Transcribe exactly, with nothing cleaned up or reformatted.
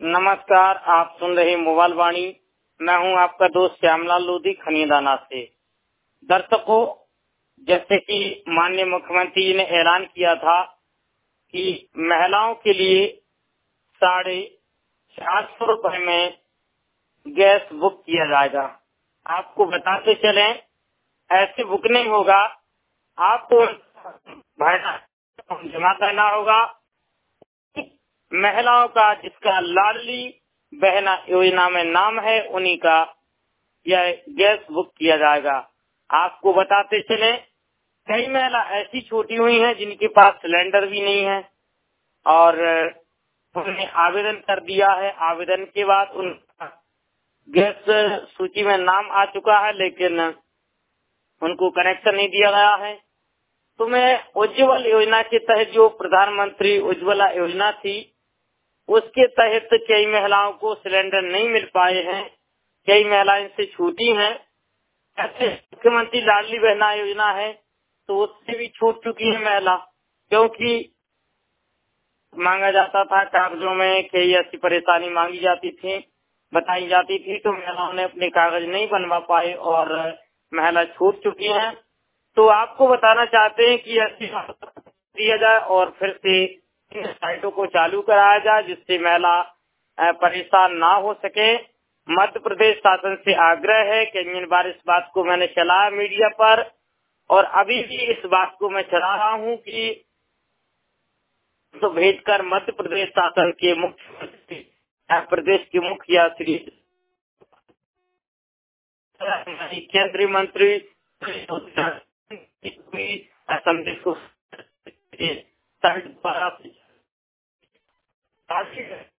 नमस्कार, आप सुन रहे मोबाइल वाणी। मैं हूं आपका दोस्त श्यामलाल लोधी खनियादाना से। दर्शकों, जैसे कि माननीय मुख्यमंत्री जी ने ऐलान किया था कि महिलाओं के लिए साढ़े चार सौ रुपए में गैस बुक किया जाएगा। आपको बताते चलें, ऐसे बुक नहीं होगा, आपको भरना जमा करना होगा। महिलाओं का जिसका लाडली बहना योजना में नाम है, उन्हीं का यह गैस बुक किया जाएगा। आपको बताते चले, कई महिला ऐसी छूटी हुई हैं जिनके पास सिलेंडर भी नहीं है और उन्होंने आवेदन कर दिया है। आवेदन के बाद उनका गैस सूची में नाम आ चुका है, लेकिन उनको कनेक्शन नहीं दिया गया है। तो मैं उज्ज्वल योजना के तहत, जो प्रधानमंत्री उज्ज्वला योजना थी, उसके तहत कई महिलाओं को सिलेंडर नहीं मिल पाए हैं, कई महिलाएं इनसे छूटी हैं। ऐसे मुख्यमंत्री लाडली बहना योजना है तो उससे भी छूट चुकी है महिला, क्योंकि मांगा जाता था कागजों में, कई ऐसी परेशानी मांगी जाती थी, बताई जाती थी, तो महिलाओं ने अपने कागज नहीं बनवा पाए और महिला छूट चुकी है। तो आपको बताना चाहते हैं कि ऐसी दिया जाए और फिर से इन साइटों को चालू कराया जाए, जिससे महिला परेशान ना हो सके। मध्य प्रदेश शासन से आग्रह है कि इन बार इस बात को मैंने चलाया मीडिया पर, और अभी भी इस बात को मैं चला रहा हूँ कि तो भेजकर मध्य प्रदेश शासन के मुख्यमंत्री, प्रदेश के मुखिया श्री केंद्रीय मंत्री संदेश को